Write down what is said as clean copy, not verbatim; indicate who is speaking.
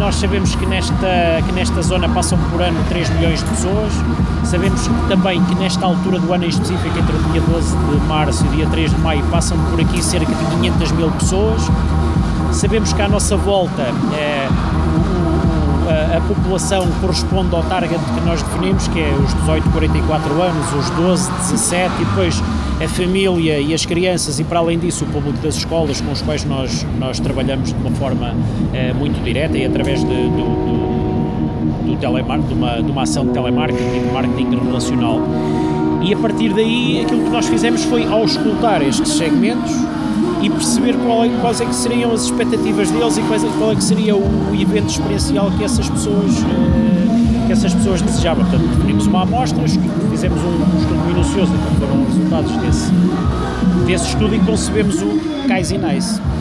Speaker 1: nós sabemos que nesta zona passam por ano 3 milhões de pessoas, sabemos também que nesta altura do ano em específico, entre o dia 12 de março e o dia 3 de maio, passam por aqui cerca de 500 mil pessoas, sabemos que à nossa volta a população corresponde ao target que nós definimos, que é os 18 a 44 anos, os 12 a 17 e depois a família e as crianças e, para além disso, o público das escolas com os quais nós trabalhamos de uma forma muito direta e através do telemarketing, de uma ação de telemarketing e de marketing relacional. E a partir daí aquilo que nós fizemos foi auscultar estes segmentos e perceber quais é que seriam as expectativas deles e qual é que seria o evento experiencial que essas pessoas desejavam. Portanto, definimos uma amostra, fizemos um estudo minucioso, então foram os resultados desse estudo e concebemos o Kaizen Ice.